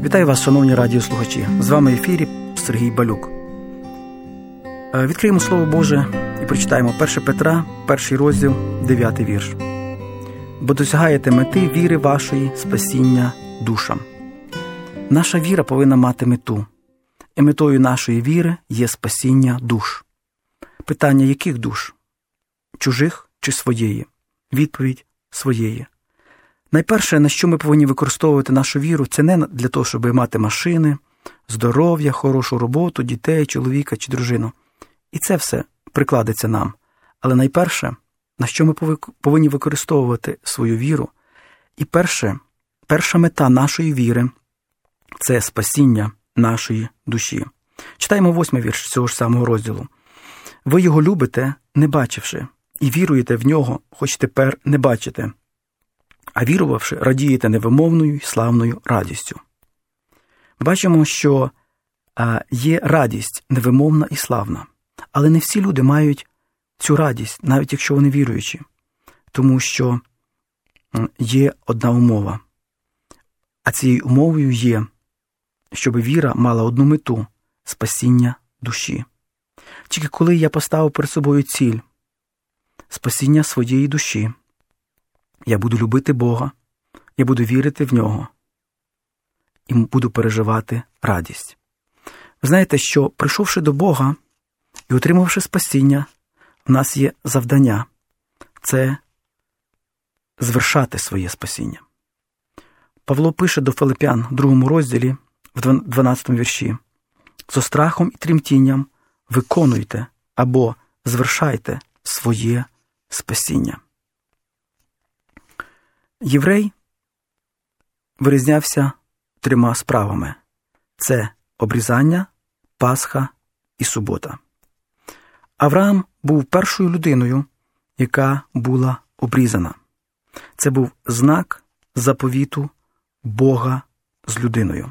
Вітаю вас, шановні радіослухачі. З вами в ефірі Сергій Балюк. Відкриємо Слово Боже і прочитаємо 1 Петра, 1 розділ, 9 вірш. «Бо досягаєте мети віри вашої спасіння душам». Наша віра повинна мати мету. І метою нашої віри є спасіння душ. Питання, яких душ? Чужих чи своєї? Відповідь – своєї. Найперше, на що ми повинні використовувати нашу віру, це не для того, щоб мати машини, здоров'я, хорошу роботу, дітей, чоловіка чи дружину. І це все прикладеться нам. Але найперше, на що ми повинні використовувати свою віру, і перша мета нашої віри – це спасіння нашої душі. Читаємо 8 вірш цього ж самого розділу. «Ви його любите, не бачивши, і віруєте в нього, хоч тепер не бачите. А вірувавши, радієте невимовною й славною радістю». Бачимо, що є радість невимовна і славна. Але не всі люди мають цю радість, навіть якщо вони віруючі. Тому що є одна умова. А цією умовою є, щоб віра мала одну мету – спасіння душі. Тільки коли я поставив перед собою ціль – спасіння своєї душі, я буду любити Бога, я буду вірити в Нього і буду переживати радість. Ви знаєте, що прийшовши до Бога і отримавши спасіння, в нас є завдання – це звершати своє спасіння. Павло пише до Филип'ян в 2 розділі, в 12 вірші: «Зо страхом і тремтінням виконуйте або звершайте своє спасіння». Єврей вирізнявся 3 справами – це обрізання, Пасха і субота. Авраам був першою людиною, яка була обрізана. Це був знак заповіту Бога з людиною.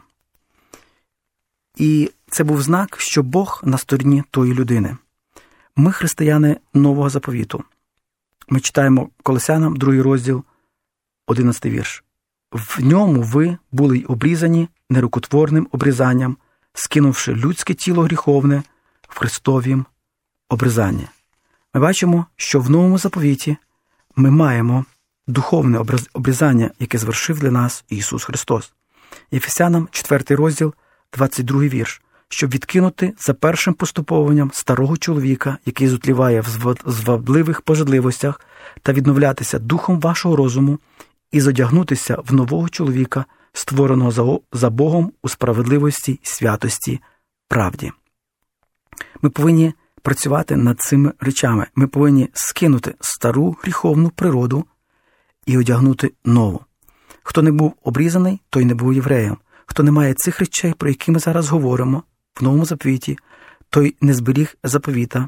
І це був знак, що Бог на стороні тої людини. Ми християни нового заповіту. Ми читаємо Колосянам 2 розділ, 11 вірш. «В ньому ви були й обрізані нерукотворним обрізанням, скинувши людське тіло гріховне в Христовім обрізанні». Ми бачимо, що в новому заповіті ми маємо духовне обрізання, яке звершив для нас Ісус Христос. Ефесянам 4 розділ, 22 вірш. «Щоб відкинути за першим поступованням старого чоловіка, який зутліває в звабливих пожадливостях, та відновлятися духом вашого розуму, і зодягнутися в нового чоловіка, створеного за Богом у справедливості, святості, правді». Ми повинні працювати над цими речами. Ми повинні скинути стару гріховну природу і одягнути нову. Хто не був обрізаний, той не був євреєм. Хто не має цих речей, про які ми зараз говоримо, в новому заповіті, той не зберіг заповіта,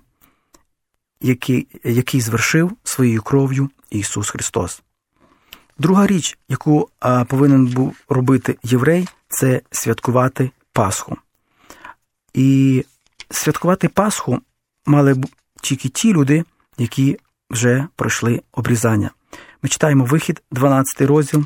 який звершив своєю кров'ю Ісус Христос. Друга річ, яку повинен був робити єврей, це святкувати Пасху. І святкувати Пасху мали б тільки ті люди, які вже пройшли обрізання. Ми читаємо Вихід, 12 розділ,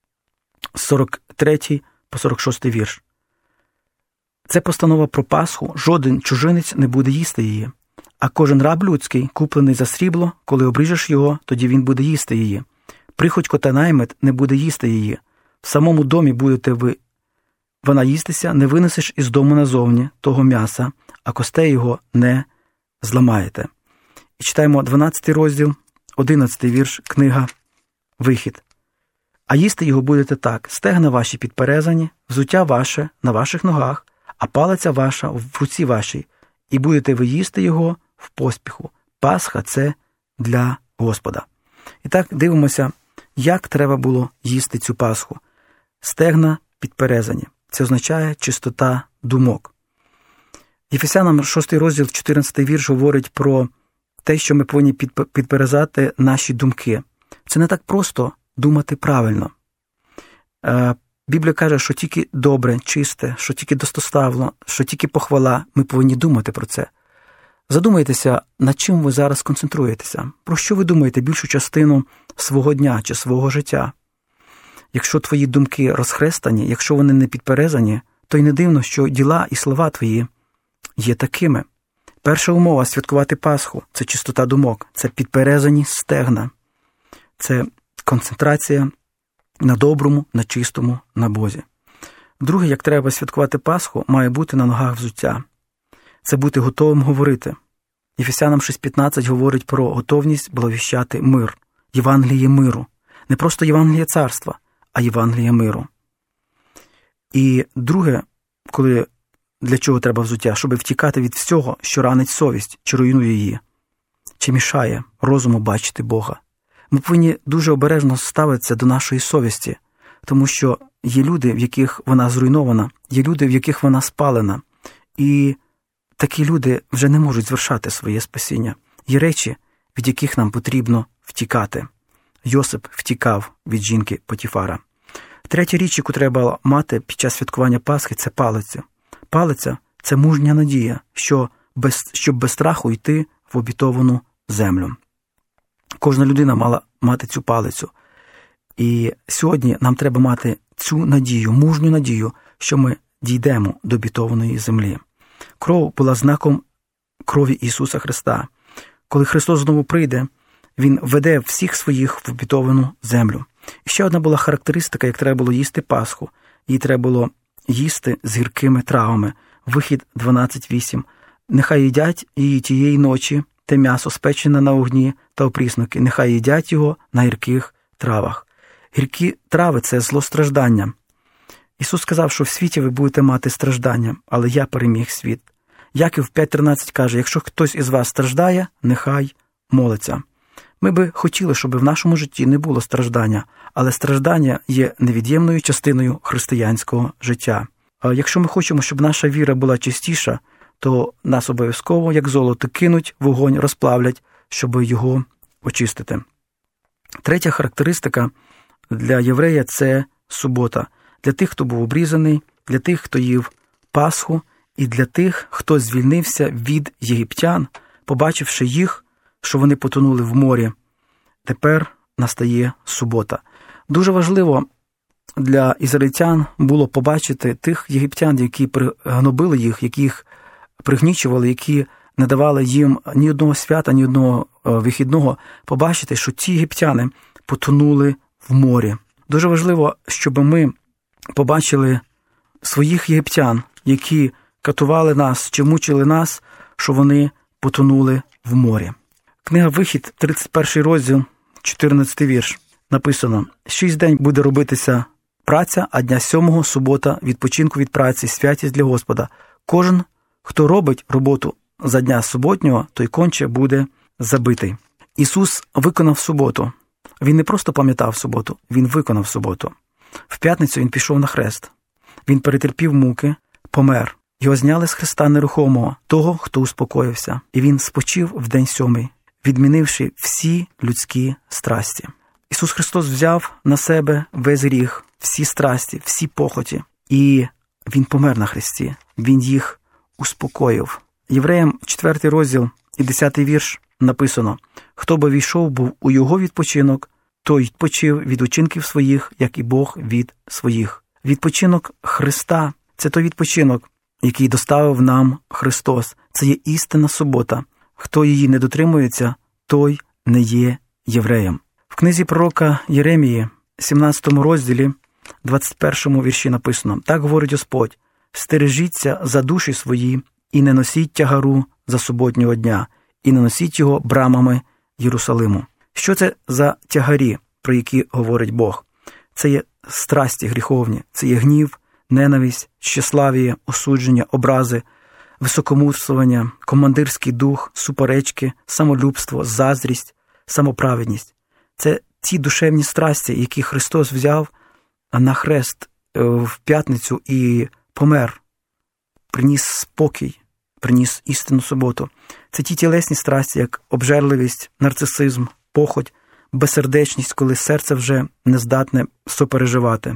43 по 46 вірш. Це постанова про Пасху. «Жоден чужинець не буде їсти її, а кожен раб людський, куплений за срібло, коли обріжеш його, тоді він буде їсти її. Приходько та наймит не буде їсти її. В самому домі будете вона їстися, не винесеш із дому назовні того м'яса, а костей його не зламаєте». І читаємо 12 розділ, 11 вірш, книга Вихід. «А їсти його будете так: стегна ваші підперезані, взуття ваше на ваших ногах, а палиця ваша в руці вашій, і будете ви їсти його в поспіху. Пасха – це для Господа». І так дивимося, як треба було їсти цю Пасху. Стегна підперезані. Це означає чистота думок. Єфесянам 6 розділ, 14 вірш говорить про те, що ми повинні підперезати наші думки. Це не так просто думати правильно. Біблія каже, що тільки добре, чисте, що тільки достославно, що тільки похвала, ми повинні думати про це. Задумайтеся, над чим ви зараз концентруєтеся. Про що ви думаєте більшу частину свого дня чи свого життя? Якщо твої думки розхрестані, якщо вони не підперезані, то й не дивно, що діла і слова твої є такими. Перша умова святкувати Пасху – це чистота думок, це підперезані стегна, це концентрація на доброму, на чистому, на Бозі. Друге, як треба святкувати Пасху, має бути на ногах взуття. Це бути готовим говорити. Ефесянам 6:15 говорить про готовність благовіщати мир, Євангеліє миру. Не просто Євангеліє царства, а Євангеліє миру. І друге, для чого треба взуття? Щоб втікати від всього, що ранить совість, чи руйнує її, чи мішає розуму бачити Бога. Ми повинні дуже обережно ставитися до нашої совісті, тому що є люди, в яких вона зруйнована, є люди, в яких вона спалена, і такі люди вже не можуть звершати своє спасіння. Є речі, від яких нам потрібно втікати. Йосип втікав від жінки Потіфара. Третя річ, яку треба мати під час святкування Пасхи – це палиця. Палиця – це мужня надія, щоб без страху йти в обітовану землю. Кожна людина мала мати цю палицю. І сьогодні нам треба мати цю надію, мужню надію, що ми дійдемо до обітованої землі. Кров була знаком крові Ісуса Христа. Коли Христос знову прийде, Він веде всіх своїх в обітовану землю. І ще одна була характеристика, як треба було їсти Пасху. Її треба було їсти з гіркими травами. Вихід 12:8. Нехай їдять її тієї ночі, те м'ясо спечене на огні та опрісники. Нехай їдять його на гірких травах. Гіркі трави – це злостраждання. Ісус сказав, що в світі ви будете мати страждання, але я переміг світ. Яків 5:13 каже, якщо хтось із вас страждає, нехай молиться. Ми би хотіли, щоб в нашому житті не було страждання, але страждання є невід'ємною частиною християнського життя. А якщо ми хочемо, щоб наша віра була чистіша, то нас обов'язково, як золото, кинуть, вогонь розплавлять, щоб його очистити. Третя характеристика для єврея – це субота. Для тих, хто був обрізаний, для тих, хто їв Пасху, і для тих, хто звільнився від єгиптян, побачивши їх, що вони потонули в морі. Тепер настає субота. Дуже важливо для ізраїльтян було побачити тих єгиптян, які пригнобили їх, яких пригнічували, які не давали їм ні одного свята, ні одного вихідного, побачити, що ці єгиптяни потонули в морі. Дуже важливо, щоб ми побачили своїх єгиптян, які катували нас чи мучили нас, що вони потонули в морі. Книга «Вихід», 31 розділ, 14 вірш. Написано: «6 день буде робитися праця, а дня 7 субота, відпочинку від праці, святість для Господа. Кожен, хто робить роботу за дня суботнього, той конче буде забитий». Ісус виконав суботу. Він не просто пам'ятав суботу, Він виконав суботу. В п'ятницю Він пішов на хрест. Він перетерпів муки, помер. Його зняли з хреста нерухомого, того, хто успокоївся. І Він спочив в день 7, відмінивши всі людські страсті. Ісус Христос взяв на себе весь гріх, всі страсті, всі похоті. І Він помер на хресті. Він їх успокоїв. Євреям 4 розділ і 10 вірш написано: «Хто би війшов був у його відпочинок, той відпочив від учинків своїх, як і Бог від своїх». Відпочинок Христа – це той відпочинок, який доставив нам Христос. Це є істинна субота. Хто її не дотримується, той не є євреєм. В книзі пророка Єремії, 17 розділі, 21 вірші написано: «Так говорить Господь, стережіться за душі свої і не носіть тягару за суботнього дня, і не носіть його брамами Єрусалиму». Що це за тягарі, про які говорить Бог? Це є страсті гріховні, це є гнів, ненависть, щеславіє, осудження, образи, високомудрствування, командирський дух, суперечки, самолюбство, заздрість, самоправедність. Це ті душевні страсті, які Христос взяв на хрест в п'ятницю і помер, приніс спокій, приніс істинну суботу. Це ті тілесні страсті, як обжерливість, нарцисизм, похоть, безсердечність, коли серце вже не здатне сопереживати.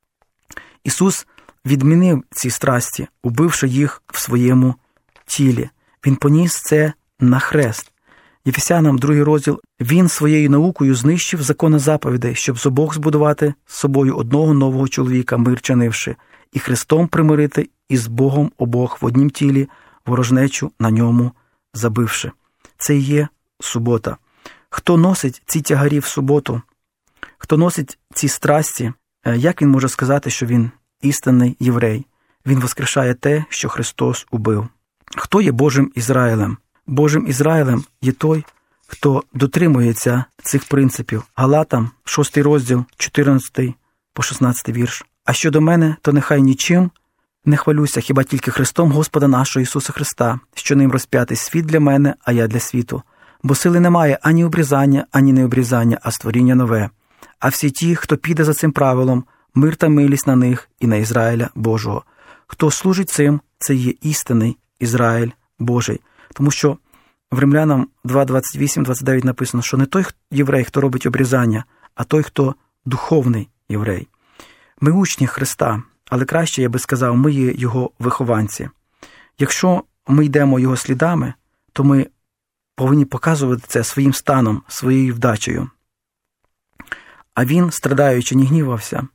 Ісус відмінив ці страсті, убивши їх в своєму тілі. Він поніс це на хрест. Єфесянам 2 розділ. Він своєю наукою знищив закони заповідей, щоб з обох збудувати з собою одного нового чоловіка, мир чинивши, і Христом примирити із Богом обох в однім тілі, ворожнечу на ньому забивши. Це і є субота. Хто носить ці тягарі в суботу, хто носить ці страсті, як він може сказати, що він істинний єврей? Він воскрешає те, що Христос убив. Хто є Божим Ізраїлем? Божим Ізраїлем є той, хто дотримується цих принципів. Галатам, 6 розділ, 14 по 16 вірш. А щодо мене, то нехай нічим не хвалюся, хіба тільки Христом Господа нашого Ісуса Христа, що ним розп'ятий світ для мене, а я для світу. Бо сили немає ані обрізання, ані необрізання, а створіння нове. А всі ті, хто піде за цим правилом, мир та милість на них і на Ізраїля Божого. Хто служить цим, це є істинний Ізраїль Божий. Тому що в Римлянам 2:28-29 написано, що не той єврей, хто робить обрізання, а той, хто духовний єврей. Ми учні Христа, але краще, я би сказав, ми є Його вихованці. Якщо ми йдемо Його слідами, то ми повинні показувати це своїм станом, своєю вдачею. А Він, страдаючи, не гнівався.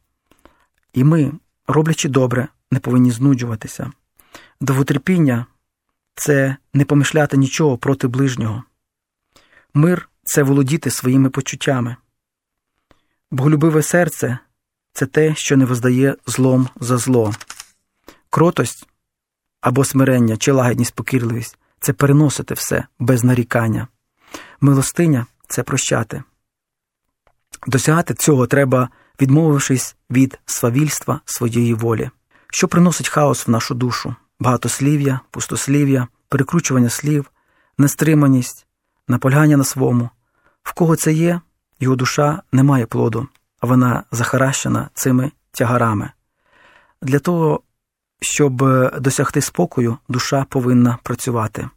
І ми, роблячи добре, не повинні знуджуватися. Довготерпіння – це не помишляти нічого проти ближнього. Мир – це володіти своїми почуттями. Боголюбиве серце – це те, що не воздає злом за зло. Кротость або смирення чи лагідність, покірливість – це переносити все без нарікання. Милостиня – це прощати. Досягати цього треба, відмовившись від свавільства своєї волі. Що приносить хаос в нашу душу? Багатослів'я, пустослів'я, перекручування слів, нестриманість, наполягання на своєму. В кого це є, його душа не має плоду, а вона захаращена цими тягарами. Для того, щоб досягти спокою, душа повинна працювати.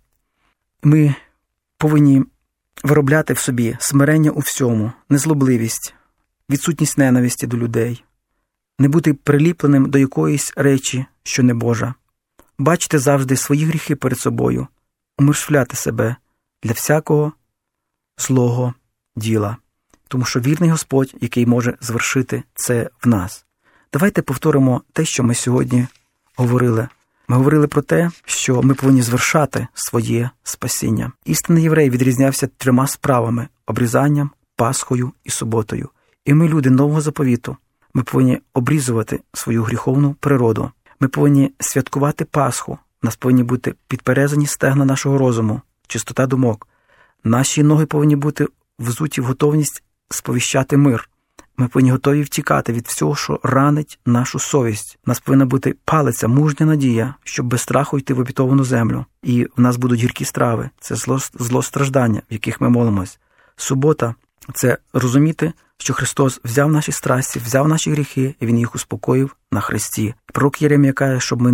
Ми повинні виробляти в собі смирення у всьому, незлобливість, відсутність ненависті до людей, не бути приліпленим до якоїсь речі, що не Божа, бачити завжди свої гріхи перед собою, умерщвляти себе для всякого злого діла, тому що вірний Господь, який може звершити це в нас. Давайте повторимо те, що ми сьогодні говорили. Ми говорили про те, що ми повинні звершати своє спасіння. Істинний єврей відрізнявся 3 справами – обрізанням, Пасхою і суботою. І ми, люди Нового Заповіту, ми повинні обрізувати свою гріховну природу. Ми повинні святкувати Пасху. У нас повинні бути підперезані стегна нашого розуму, чистота думок. Наші ноги повинні бути взуті в готовність сповіщати мир. Ми повинні готові втікати від всього, що ранить нашу совість. У нас повинна бути палиця, мужня надія, щоб без страху йти в обітовану землю. І в нас будуть гіркі страви. Це злостраждання, в яких ми молимось. Субота – це розуміти, що Христос взяв наші страсті, взяв наші гріхи, і Він їх успокоїв на хресті. Пророк Єремія каже, щоб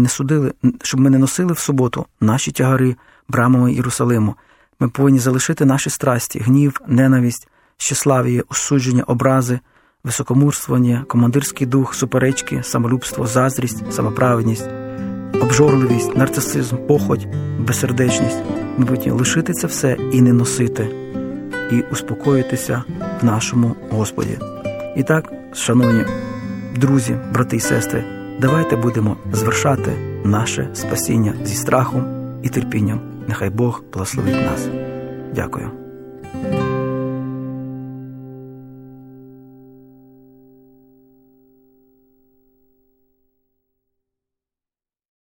ми не носили в суботу наші тягари брамами Єрусалиму. Ми повинні залишити наші страсті, гнів, ненависть, щеславіє, осудження, образи, високомурствування, командирський дух, суперечки, самолюбство, заздрість, самоправедність, обжорливість, нарцисизм, похоть, безсердечність. Ми повинні лишити це все і не носити, і успокоїтися в нашому Господі. І так, шановні друзі, брати і сестри, давайте будемо звершати наше спасіння зі страхом і терпінням. Нехай Бог благословить нас. Дякую.